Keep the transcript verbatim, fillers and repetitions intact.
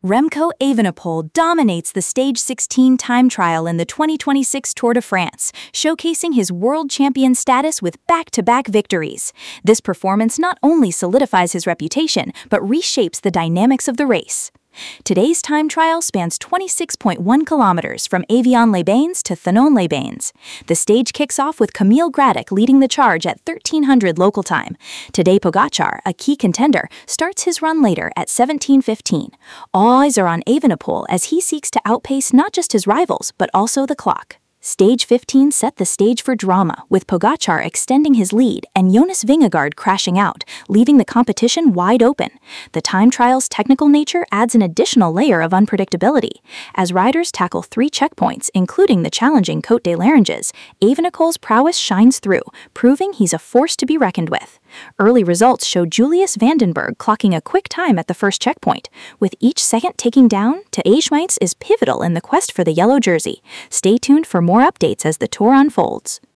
Remco Evenepoel dominates the Stage sixteen time trial in the twenty twenty-six Tour de France, showcasing his world champion status with back-to-back victories. This performance not only solidifies his reputation, but reshapes the dynamics of the race. Today's time trial spans twenty-six point one kilometers from Evian-les-Bains to Thonon-les-Bains. The stage kicks off with Kamil Gradek leading the charge at thirteen hundred local time. Tadej Pogačar, a key contender, starts his run later at seventeen fifteen. All eyes are on Evenepoel as he seeks to outpace not just his rivals, but also the clock. Stage fifteen set the stage for drama, with Pogačar extending his lead and Jonas Vingegaard crashing out, leaving the competition wide open. The time trial's technical nature adds an additional layer of unpredictability. As riders tackle three checkpoints, including the challenging Côte des Larentes, Evenepoel's prowess shines through, proving he's a force to be reckoned with. Early results show Julius Vandenberg clocking a quick time at the first checkpoint. With each second ticking down, Tadej Pogačar is pivotal in the quest for the yellow jersey. Stay tuned for more updates as the tour unfolds.